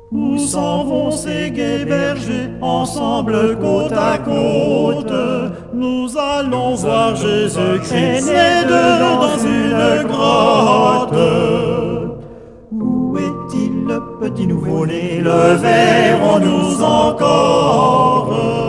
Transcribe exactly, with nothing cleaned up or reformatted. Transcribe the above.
Où s'en vont ces gais bergers, ensemble côte à côte? Nous allons voir Jésus-Christ né de dans une grotte. Où est-il le petit nouveau-né? Le verrons-nous encore?